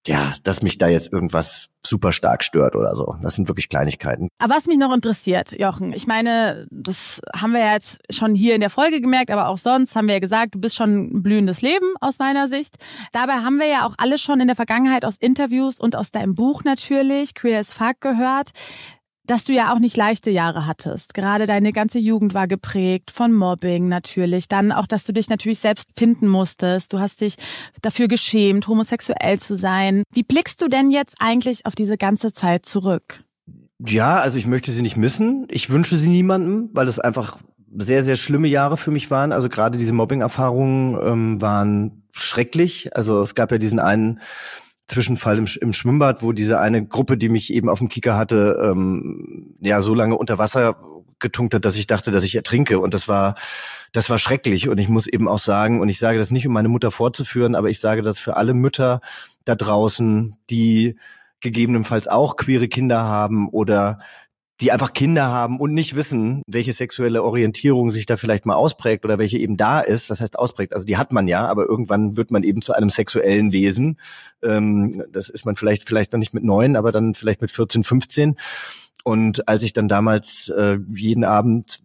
ja, dass mich da jetzt irgendwas super stark stört oder so. Das sind wirklich Kleinigkeiten. Aber was mich noch interessiert, Jochen, ich meine, das haben wir ja jetzt schon hier in der Folge gemerkt, aber auch sonst haben wir ja gesagt, du bist schon ein blühendes Leben aus meiner Sicht. Dabei haben wir ja auch alle schon in der Vergangenheit aus Interviews und aus deinem Buch natürlich, Queer as Fuck, gehört, dass du ja auch nicht leichte Jahre hattest. Gerade deine ganze Jugend war geprägt von Mobbing natürlich. Dann auch, dass du dich natürlich selbst finden musstest. Du hast dich dafür geschämt, homosexuell zu sein. Wie blickst du denn jetzt eigentlich auf diese ganze Zeit zurück? Ja, also ich möchte sie nicht missen. Ich wünsche sie niemandem, weil es einfach sehr, sehr schlimme Jahre für mich waren. Also gerade diese Mobbing-Erfahrungen ähm, waren schrecklich. Also es gab ja diesen einen Zwischenfall im, im Schwimmbad, wo diese eine Gruppe, die mich eben auf dem Kicker hatte, ähm, ja so lange unter Wasser getunkt hat, dass ich dachte, dass ich ertrinke. Und das war, das war schrecklich. Und ich muss eben auch sagen, und ich sage das nicht, um meine Mutter vorzuführen, aber ich sage das für alle Mütter da draußen, die gegebenenfalls auch queere Kinder haben oder die einfach Kinder haben und nicht wissen, welche sexuelle Orientierung sich da vielleicht mal ausprägt oder welche eben da ist. Was heißt ausprägt? Also die hat man ja, aber irgendwann wird man eben zu einem sexuellen Wesen. Ähm, das ist man vielleicht vielleicht noch nicht mit neun, aber dann vielleicht mit vierzehn, fünfzehn. Und als ich dann damals äh, jeden Abend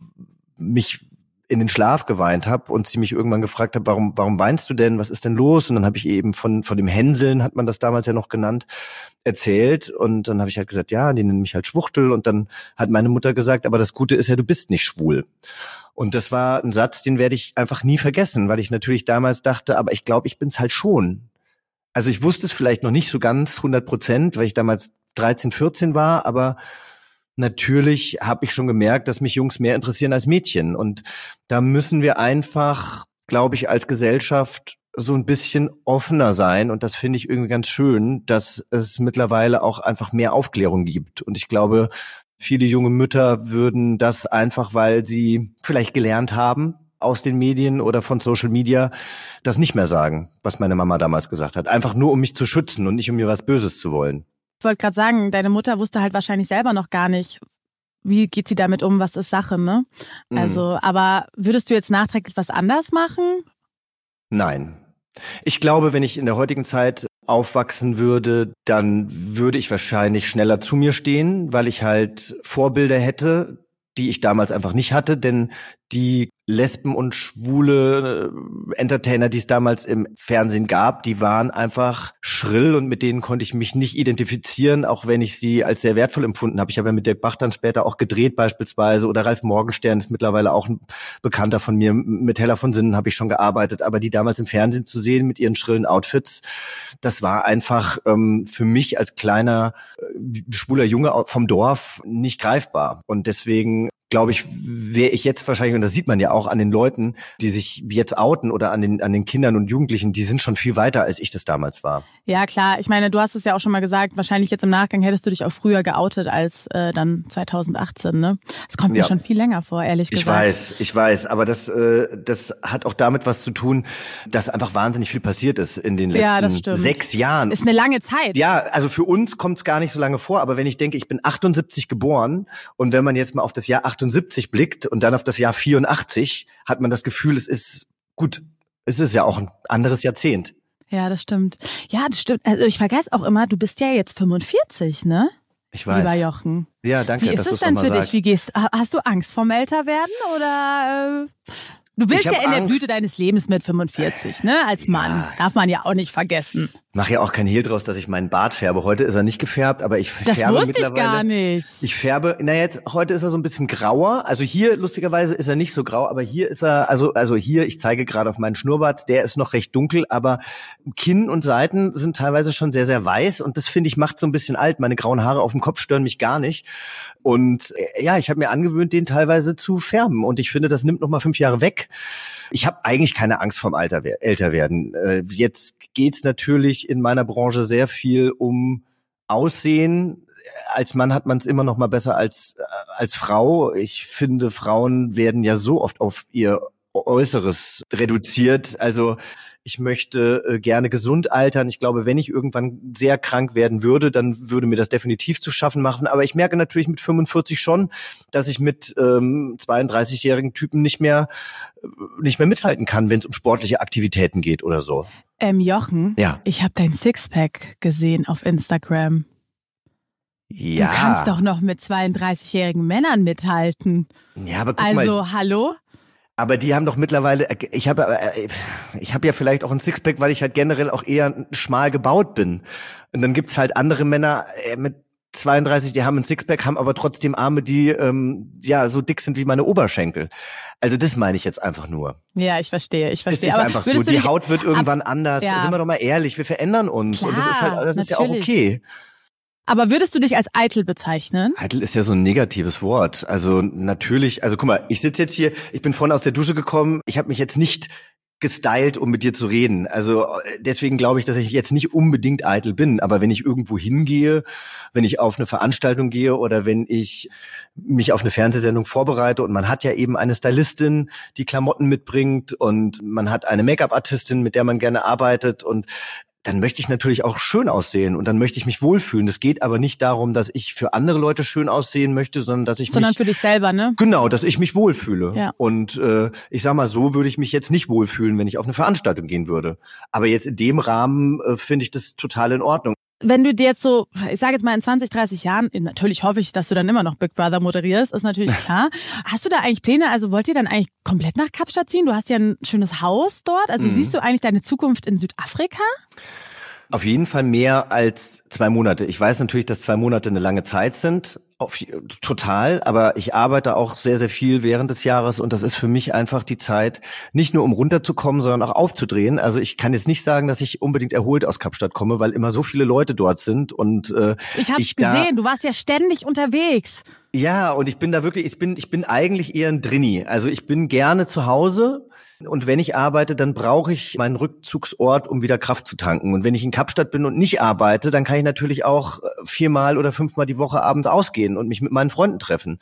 mich in den Schlaf geweint habe und sie mich irgendwann gefragt hat, warum warum weinst du denn? Was ist denn los? Und dann habe ich eben von von dem Hänseln, hat man das damals ja noch genannt, erzählt. Und dann habe ich halt gesagt, ja, die nennen mich halt Schwuchtel. Und dann hat meine Mutter gesagt, aber das Gute ist ja, du bist nicht schwul. Und das war ein Satz, den werde ich einfach nie vergessen, weil ich natürlich damals dachte, aber ich glaube, ich bin's halt schon. Also ich wusste es vielleicht noch nicht so ganz hundert Prozent, weil ich damals dreizehn, vierzehn war, aber natürlich habe ich schon gemerkt, dass mich Jungs mehr interessieren als Mädchen. Und da müssen wir einfach, glaube ich, als Gesellschaft so ein bisschen offener sein. Und das finde ich irgendwie ganz schön, dass es mittlerweile auch einfach mehr Aufklärung gibt. Und ich glaube, viele junge Mütter würden das einfach, weil sie vielleicht gelernt haben aus den Medien oder von Social Media, das nicht mehr sagen, was meine Mama damals gesagt hat. Einfach nur, um mich zu schützen und nicht, um mir was Böses zu wollen. Ich wollte gerade sagen, deine Mutter wusste halt wahrscheinlich selber noch gar nicht, wie geht sie damit um, was ist Sache, ne? Mhm. Also, aber würdest du jetzt nachträglich was anders machen? Nein. Ich glaube, wenn ich in der heutigen Zeit aufwachsen würde, dann würde ich wahrscheinlich schneller zu mir stehen, weil ich halt Vorbilder hätte, die ich damals einfach nicht hatte, denn die Lesben und schwule Entertainer, die es damals im Fernsehen gab, die waren einfach schrill und mit denen konnte ich mich nicht identifizieren, auch wenn ich sie als sehr wertvoll empfunden habe. Ich habe ja mit Dirk Bach dann später auch gedreht beispielsweise oder Ralf Morgenstern ist mittlerweile auch ein Bekannter von mir. Mit Hella von Sinnen habe ich schon gearbeitet, aber die damals im Fernsehen zu sehen mit ihren schrillen Outfits, das war einfach ähm, für mich als kleiner äh, schwuler Junge vom Dorf nicht greifbar. Und deswegen glaube ich, wäre ich jetzt wahrscheinlich, und das sieht man ja auch an den Leuten, die sich jetzt outen oder an den an den Kindern und Jugendlichen, die sind schon viel weiter, als ich das damals war. Ja, klar. Ich meine, du hast es ja auch schon mal gesagt, wahrscheinlich jetzt im Nachgang hättest du dich auch früher geoutet als äh, dann zweitausendachtzehn, ne? Das kommt mir ja schon viel länger vor, ehrlich gesagt. Ich weiß, ich weiß, aber das äh, das hat auch damit was zu tun, dass einfach wahnsinnig viel passiert ist in den letzten ja, das stimmt. sechs Jahren. Ist eine lange Zeit. Ja, also für uns kommt es gar nicht so lange vor, aber wenn ich denke, ich bin achtundsiebzig geboren und wenn man jetzt mal auf das Jahr achtundsiebzig blickt und dann auf das Jahr vierundachtzig, hat man das Gefühl, es ist gut. Es ist ja auch ein anderes Jahrzehnt. Ja, das stimmt. Ja, das stimmt. Also ich vergesse auch immer, du bist ja jetzt fünfundvierzig, ne? Ich weiß. Lieber Jochen. Ja, danke. Wie ist es denn für dich? Wie gehst? Hast du Angst vorm Älterwerden oder? Äh Du bist ja in Angst. Der Blüte deines Lebens mit fünfundvierzig, ne? Als Mann. Ja. Darf man ja auch nicht vergessen. Mach ja auch kein Hehl draus, dass ich meinen Bart färbe. Heute ist er nicht gefärbt, aber ich das färbe wusste mittlerweile. Ich gar nicht. Ich färbe, na jetzt, heute ist er so ein bisschen grauer. Also hier, lustigerweise, ist er nicht so grau, aber hier ist er, also, also hier, ich zeige gerade auf meinen Schnurrbart, der ist noch recht dunkel, aber Kinn und Seiten sind teilweise schon sehr, sehr weiß und das, finde ich, macht so ein bisschen alt. Meine grauen Haare auf dem Kopf stören mich gar nicht. Und ja, ich habe mir angewöhnt, den teilweise zu färben und ich finde, das nimmt noch mal fünf Jahre weg. Ich habe eigentlich keine Angst vorm Alter, älter werden. Jetzt geht's natürlich in meiner Branche sehr viel um Aussehen. Als Mann hat man es immer noch mal besser als als Frau. Ich finde, Frauen werden ja so oft auf ihr Äußeres reduziert. Also ich möchte äh, gerne gesund altern. Ich glaube, wenn ich irgendwann sehr krank werden würde, dann würde mir das definitiv zu schaffen machen. Aber ich merke natürlich mit fünfundvierzig schon, dass ich mit ähm, zweiunddreißigjährigen Typen nicht mehr nicht mehr mithalten kann, wenn es um sportliche Aktivitäten geht oder so. Ähm, Jochen, ja. ich habe dein Sixpack gesehen auf Instagram. Ja. Du kannst doch noch mit zweiunddreißigjährigen Männern mithalten. Ja, aber guck also, mal. Also, hallo? Aber die haben doch mittlerweile, ich habe ich habe ja vielleicht auch ein Sixpack, weil ich halt generell auch eher schmal gebaut bin. Und dann gibt's halt andere Männer mit zweiunddreißig, die haben ein Sixpack, haben aber trotzdem Arme, die ähm, ja so dick sind wie meine Oberschenkel. Also das meine ich jetzt einfach nur. Ja, ich verstehe, ich verstehe. Es ist aber einfach so, die nicht, Haut wird irgendwann ab, anders. Ja. Sind wir doch mal ehrlich, wir verändern uns. Klar, und das ist halt, das ist ja auch okay. Aber würdest du dich als eitel bezeichnen? Eitel ist ja so ein negatives Wort. Also natürlich, also guck mal, ich sitze jetzt hier, ich bin vorhin aus der Dusche gekommen, ich habe mich jetzt nicht gestylt, um mit dir zu reden. Also deswegen glaube ich, dass ich jetzt nicht unbedingt eitel bin. Aber wenn ich irgendwo hingehe, wenn ich auf eine Veranstaltung gehe oder wenn ich mich auf eine Fernsehsendung vorbereite und man hat ja eben eine Stylistin, die Klamotten mitbringt und man hat eine Make-up-Artistin, mit der man gerne arbeitet und dann möchte ich natürlich auch schön aussehen und dann möchte ich mich wohlfühlen. Es geht aber nicht darum, dass ich für andere Leute schön aussehen möchte, sondern dass ich sondern mich... Sondern für dich selber, ne? Genau, dass ich mich wohlfühle. Ja. Und äh, ich sag mal, so würde ich mich jetzt nicht wohlfühlen, wenn ich auf eine Veranstaltung gehen würde. Aber jetzt in dem Rahmen äh, finde ich das total in Ordnung. Wenn du dir jetzt so, ich sage jetzt mal in zwanzig, dreißig Jahren, natürlich hoffe ich, dass du dann immer noch Big Brother moderierst, ist natürlich klar. Hast du da eigentlich Pläne? Also wollt ihr dann eigentlich komplett nach Kapstadt ziehen? Du hast ja ein schönes Haus dort. Also mhm. siehst du eigentlich deine Zukunft in Südafrika? Auf jeden Fall mehr als zwei Monate. Ich weiß natürlich, dass zwei Monate eine lange Zeit sind, auf, total, aber ich arbeite auch sehr, sehr viel während des Jahres und das ist für mich einfach die Zeit, nicht nur um runterzukommen, sondern auch aufzudrehen. Also ich kann jetzt nicht sagen, dass ich unbedingt erholt aus Kapstadt komme, weil immer so viele Leute dort sind und äh, ich hab's ich gesehen, da, du warst ja ständig unterwegs. Ja, und ich bin da wirklich, ich bin, ich bin eigentlich eher ein Drinni. Also ich bin gerne zu Hause. Und wenn ich arbeite, dann brauche ich meinen Rückzugsort, um wieder Kraft zu tanken. Und wenn ich in Kapstadt bin und nicht arbeite, dann kann ich natürlich auch viermal oder fünfmal die Woche abends ausgehen und mich mit meinen Freunden treffen.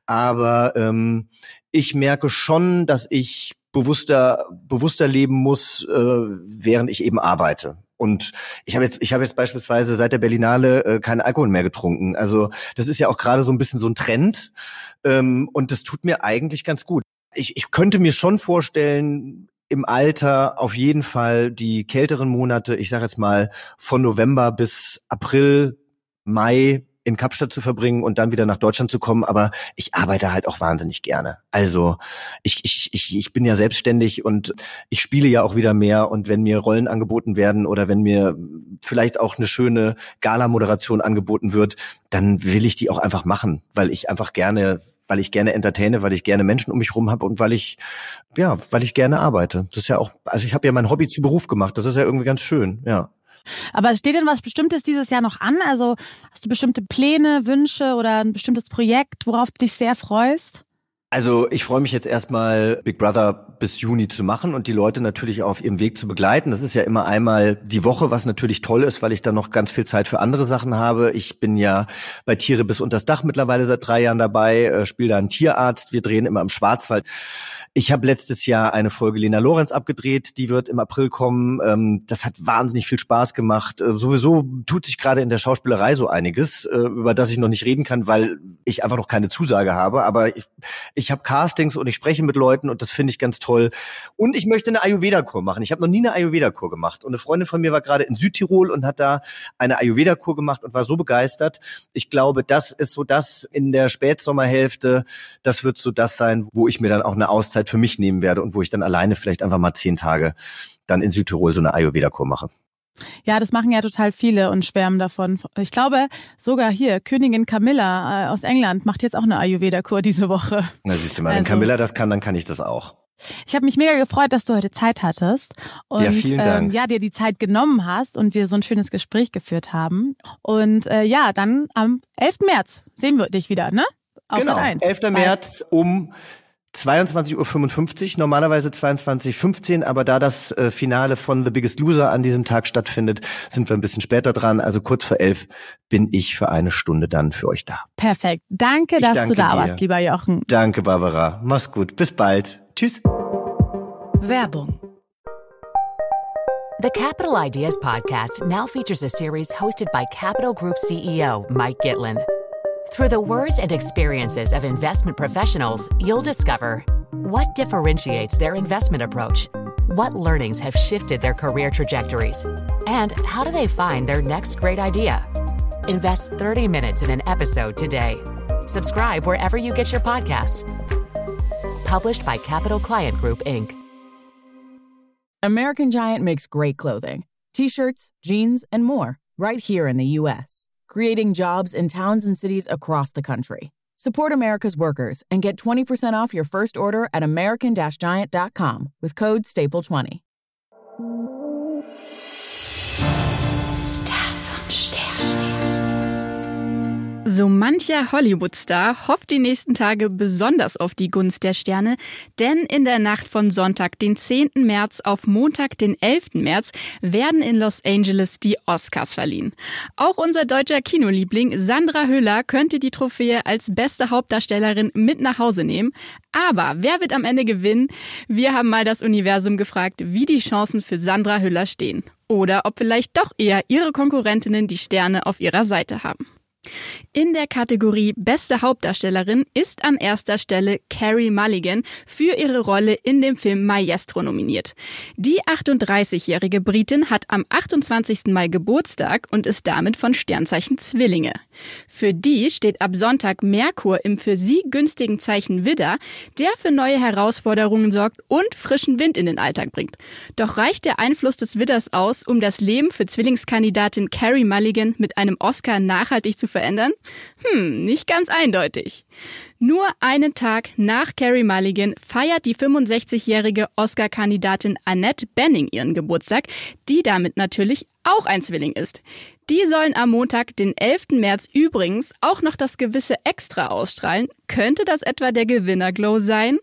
Aber ähm, ich merke schon, dass ich bewusster, bewusster leben muss, äh, während ich eben arbeite. Und ich habe jetzt, ich habe jetzt beispielsweise seit der Berlinale äh, keinen Alkohol mehr getrunken. Also das ist ja auch gerade so ein bisschen so ein Trend. Ähm, und das tut mir eigentlich ganz gut. Ich, ich könnte mir schon vorstellen, im Alter auf jeden Fall die kälteren Monate, ich sage jetzt mal von November bis April, Mai in Kapstadt zu verbringen und dann wieder nach Deutschland zu kommen. Aber ich arbeite halt auch wahnsinnig gerne. Also ich, ich, ich, ich bin ja selbstständig und ich spiele ja auch wieder mehr. Und wenn mir Rollen angeboten werden oder wenn mir vielleicht auch eine schöne Gala-Moderation angeboten wird, dann will ich die auch einfach machen, weil ich einfach gerne... weil ich gerne entertaine, weil ich gerne Menschen um mich rum habe und weil ich, ja, weil ich gerne arbeite. Das ist ja auch, also ich habe ja mein Hobby zu Beruf gemacht. Das ist ja irgendwie ganz schön, ja. Aber steht denn was Bestimmtes dieses Jahr noch an? Also hast du bestimmte Pläne, Wünsche oder ein bestimmtes Projekt, worauf du dich sehr freust? Also ich freue mich jetzt erstmal, Big Brother bis Juni zu machen und die Leute natürlich auf ihrem Weg zu begleiten. Das ist ja immer einmal die Woche, was natürlich toll ist, weil ich dann noch ganz viel Zeit für andere Sachen habe. Ich bin ja bei Tiere bis unters Dach mittlerweile seit drei Jahren dabei, äh, spiele da einen Tierarzt. Wir drehen immer im Schwarzwald. Ich habe letztes Jahr eine Folge Lena Lorenz abgedreht, die wird im April kommen. Ähm, das hat wahnsinnig viel Spaß gemacht. Äh, sowieso tut sich gerade in der Schauspielerei so einiges, äh, über das ich noch nicht reden kann, weil ich einfach noch keine Zusage habe. Aber ich, ich habe Castings und ich spreche mit Leuten und das finde ich ganz toll. Und ich möchte eine Ayurveda-Kur machen. Ich habe noch nie eine Ayurveda-Kur gemacht. Und eine Freundin von mir war gerade in Südtirol und hat da eine Ayurveda-Kur gemacht und war so begeistert. Ich glaube, das ist so das in der Spätsommerhälfte, das wird so das sein, wo ich mir dann auch eine Auszeit für mich nehmen werde und wo ich dann alleine vielleicht einfach mal zehn Tage dann in Südtirol so eine Ayurveda-Kur mache. Ja, das machen ja total viele und schwärmen davon. Ich glaube, sogar hier, Königin Camilla äh, aus England macht jetzt auch eine Ayurveda-Kur diese Woche. Na siehst du mal, also, wenn Camilla das kann, dann kann ich das auch. Ich habe mich mega gefreut, dass du heute Zeit hattest und ja, vielen Dank. Ähm, ja, dir die Zeit genommen hast und wir so ein schönes Gespräch geführt haben. Und äh, ja, dann am elften März sehen wir dich wieder, ne? Auf genau, Sat eins. elften März um zweiundzwanzig Uhr fünfundfünfzig, normalerweise zweiundzwanzig Uhr fünfzehn, aber da das äh, Finale von The Biggest Loser an diesem Tag stattfindet, sind wir ein bisschen später dran. Also kurz vor elf bin ich für eine Stunde dann für euch da. Perfekt. Danke, ich dass danke du da dir. warst, lieber Jochen. Danke, Barbara. Mach's gut. Bis bald. Tschüss. Werbung. The Capital Ideas Podcast now features a series hosted by Capital Group C E O Mike Gitlin. Through the words and experiences of investment professionals, you'll discover what differentiates their investment approach, What learnings have shifted their career trajectories? And how do they find their next great idea? Invest thirty minutes in an episode today. Subscribe wherever you get your podcasts. Published by Capital Client Group, Incorporated. American Giant makes great clothing, t-shirts, jeans, and more right here in the U S, creating jobs in towns and cities across the country. Support America's workers and get twenty percent off your first order at american giant dot com with code staple twenty. So mancher Hollywood-Star hofft die nächsten Tage besonders auf die Gunst der Sterne, denn in der Nacht von Sonntag, den zehnten März auf Montag, den elften März, werden in Los Angeles die Oscars verliehen. Auch unser deutscher Kinoliebling Sandra Hüller könnte die Trophäe als beste Hauptdarstellerin mit nach Hause nehmen. Aber wer wird am Ende gewinnen? Wir haben mal das Universum gefragt, wie die Chancen für Sandra Hüller stehen. Oder ob vielleicht doch eher ihre Konkurrentinnen die Sterne auf ihrer Seite haben. In der Kategorie Beste Hauptdarstellerin ist an erster Stelle Carey Mulligan für ihre Rolle in dem Film Maestro nominiert. Die achtunddreißigjährige Britin hat am achtundzwanzigsten Mai Geburtstag und ist damit von Sternzeichen Zwillinge. Für die steht ab Sonntag Merkur im für sie günstigen Zeichen Widder, der für neue Herausforderungen sorgt und frischen Wind in den Alltag bringt. Doch reicht der Einfluss des Widders aus, um das Leben für Zwillingskandidatin Carey Mulligan mit einem Oscar nachhaltig zu verändern? Hm, nicht ganz eindeutig. Nur einen Tag nach Carey Mulligan feiert die fünfundsechzigjährige Oscar-Kandidatin Annette Bening ihren Geburtstag, die damit natürlich auch ein Zwilling ist. Die sollen am Montag, den elften März übrigens auch noch das gewisse Extra ausstrahlen. Könnte das etwa der Gewinnerglow sein?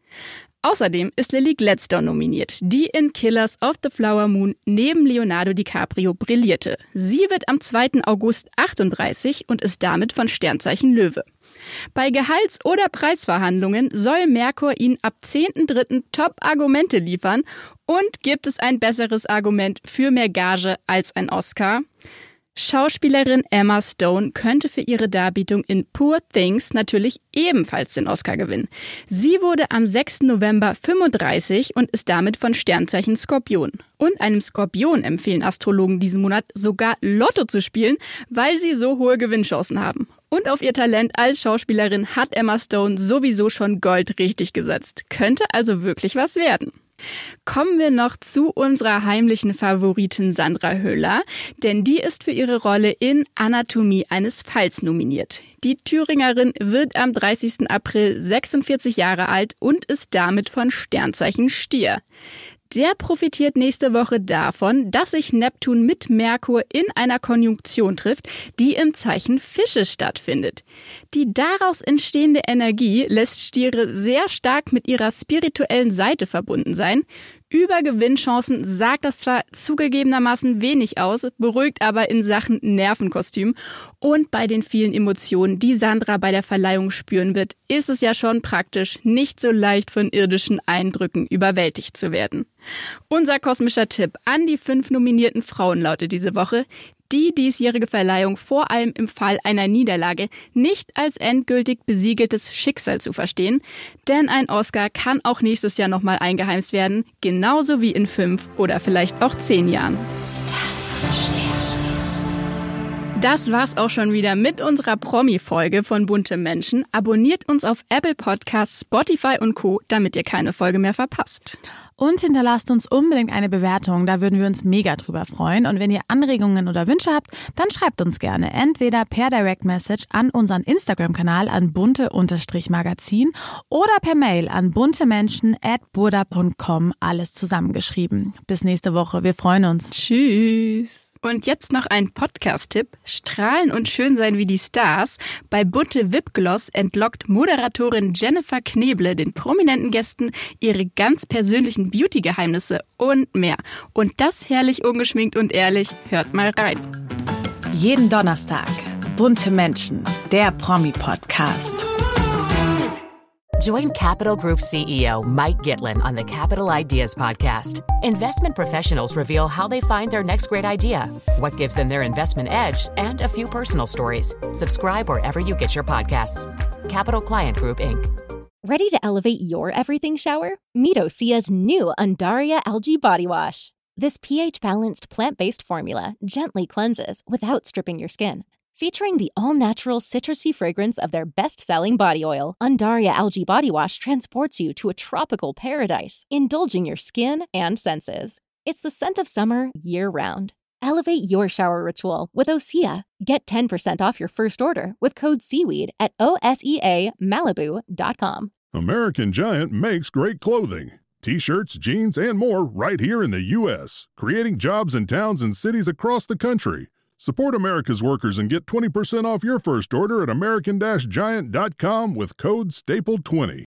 Außerdem ist Lily Gladstone nominiert, die in Killers of the Flower Moon neben Leonardo DiCaprio brillierte. Sie wird am zweiten August achtunddreißig und ist damit von Sternzeichen Löwe. Bei Gehalts- oder Preisverhandlungen soll Merkur ihnen ab zehnten dritten Top-Argumente liefern. Und gibt es ein besseres Argument für mehr Gage als ein Oscar? Schauspielerin Emma Stone könnte für ihre Darbietung in Poor Things natürlich ebenfalls den Oscar gewinnen. Sie wurde am sechsten November fünfunddreißig und ist damit von Sternzeichen Skorpion. Und einem Skorpion empfehlen Astrologen diesen Monat sogar Lotto zu spielen, weil sie so hohe Gewinnchancen haben. Und auf ihr Talent als Schauspielerin hat Emma Stone sowieso schon Gold richtig gesetzt. Könnte also wirklich was werden. Kommen wir noch zu unserer heimlichen Favoritin Sandra Hüller, denn die ist für ihre Rolle in Anatomie eines Falls nominiert. Die Thüringerin wird am dreißigsten April sechsundvierzig Jahre alt und ist damit von Sternzeichen Stier. Der profitiert nächste Woche davon, dass sich Neptun mit Merkur in einer Konjunktion trifft, die im Zeichen Fische stattfindet. Die daraus entstehende Energie lässt Stiere sehr stark mit ihrer spirituellen Seite verbunden sein. Über Gewinnchancen sagt das zwar zugegebenermaßen wenig aus, beruhigt aber in Sachen Nervenkostüm. Und bei den vielen Emotionen, die Sandra bei der Verleihung spüren wird, ist es ja schon praktisch, nicht so leicht von irdischen Eindrücken überwältigt zu werden. Unser kosmischer Tipp an die fünf nominierten Frauen lautet diese Woche: Die diesjährige Verleihung vor allem im Fall einer Niederlage nicht als endgültig besiegeltes Schicksal zu verstehen, denn ein Oscar kann auch nächstes Jahr nochmal eingeheimst werden, genauso wie in fünf oder vielleicht auch zehn Jahren. Das war's auch schon wieder mit unserer Promi-Folge von Bunte Menschen. Abonniert uns auf Apple Podcasts, Spotify und Co., damit ihr keine Folge mehr verpasst. Und hinterlasst uns unbedingt eine Bewertung, da würden wir uns mega drüber freuen. Und wenn ihr Anregungen oder Wünsche habt, dann schreibt uns gerne entweder per Direct Message an unseren Instagram-Kanal an bunte-magazin oder per Mail an buntemenschen at burda punkt com, alles zusammengeschrieben. Bis nächste Woche, wir freuen uns. Tschüss. Und jetzt noch ein Podcast-Tipp. Strahlen und schön sein wie die Stars. Bei Bunte Wipgloss entlockt Moderatorin Jennifer Kneble den prominenten Gästen ihre ganz persönlichen Beauty-Geheimnisse und mehr. Und das herrlich ungeschminkt und ehrlich. Hört mal rein. Jeden Donnerstag. Bunte Menschen, der Promi-Podcast. Join Capital Group C E O Mike Gitlin on the Capital Ideas Podcast. Investment professionals reveal how they find their next great idea, what gives them their investment edge, and a few personal stories. Subscribe wherever you get your podcasts. Capital Client Group, Incorporated. Ready to elevate your everything shower? Meet Osea's new Undaria Algae Body Wash. This pH-balanced plant-based formula gently cleanses without stripping your skin. Featuring the all-natural citrusy fragrance of their best-selling body oil, Undaria Algae Body Wash transports you to a tropical paradise, indulging your skin and senses. It's the scent of summer year-round. Elevate your shower ritual with Osea. Get ten percent off your first order with code SEAWEED at O S E A Malibu dot com. American Giant makes great clothing. T-shirts, jeans, and more right here in the U S, creating jobs in towns and cities across the country. Support America's workers and get twenty percent off your first order at American Giant dot com with code staple twenty.